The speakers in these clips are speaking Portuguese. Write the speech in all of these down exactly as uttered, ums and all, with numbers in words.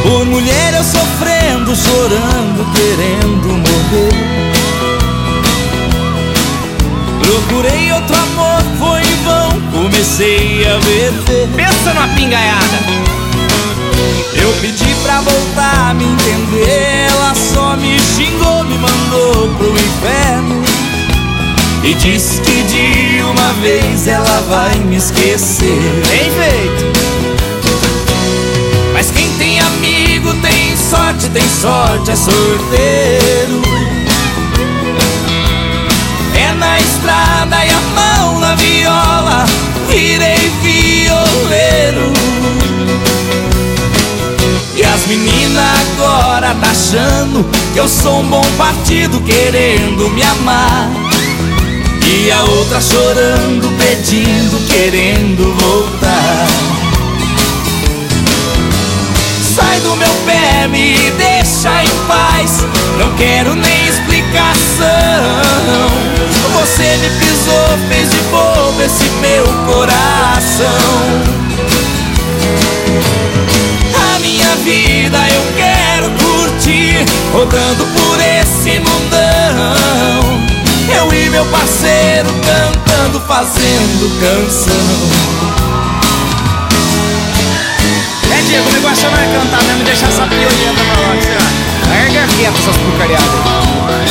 Por mulher eu sofrendo, chorando, querendo morrer. Procurei outro amor, foi em vão, comecei a beber. Pensa numa pingaiada. Eu pedi pra voltar a me entender, ela só me xingou, me mandou pro inferno e disse que de uma vez ela vai me esquecer. Bem feito. Mas quem tem amigo tem sorte, tem sorte, é sorteiro. É na estrada e a mão na viola, virei violeiro. E as meninas agora tá achando que eu sou um bom partido, querendo me amar. E a outra chorando, pedindo, querendo voltar. Sai do meu pé, me deixa em paz, não quero nem explicação. Você me pisou, fez de bobo esse meu coração. A minha vida eu quero curtir, rodando por esse mundão. Eu e meu parceiro cantando, fazendo canção. É, Diego, o negócio não é cantar mesmo e deixar essa piolinha pra falar, que você acha? Larga quieto essas porcariadas.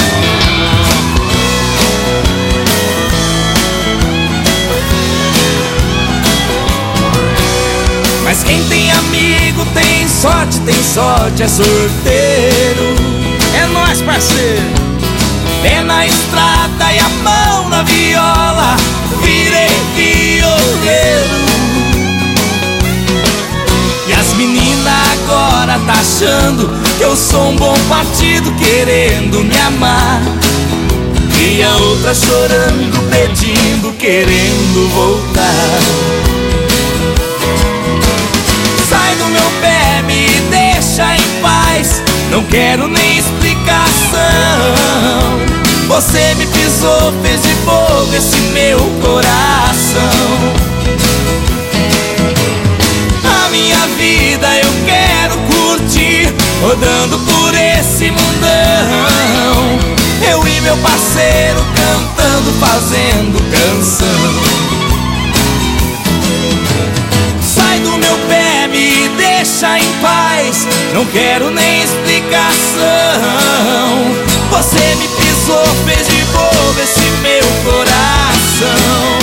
Mas quem tem amigo tem sorte, tem sorte, é sorteiro. É nóis, parceiro. Pé na estrada e a mão na viola, virei violeiro. E as meninas agora tá achando que eu sou um bom partido, querendo me amar. E a outra chorando, pedindo, querendo voltar. Sai do meu pé, me deixa em paz, não quero nem explicação. Você me pisou, fez de bobo esse meu coração. A minha vida eu quero curtir, rodando por esse mundão. Eu e meu parceiro cantando, fazendo canção. Sai do meu pé, me deixa em paz, não quero nem explicação. Você me pisou, fez de bobo esse meu coração.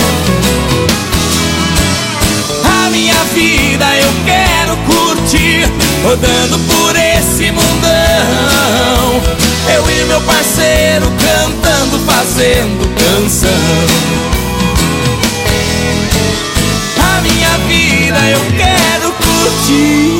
A minha vida eu quero curtir, rodando por esse mundão. Eu e meu parceiro cantando, fazendo canção. A minha vida eu quero curtir.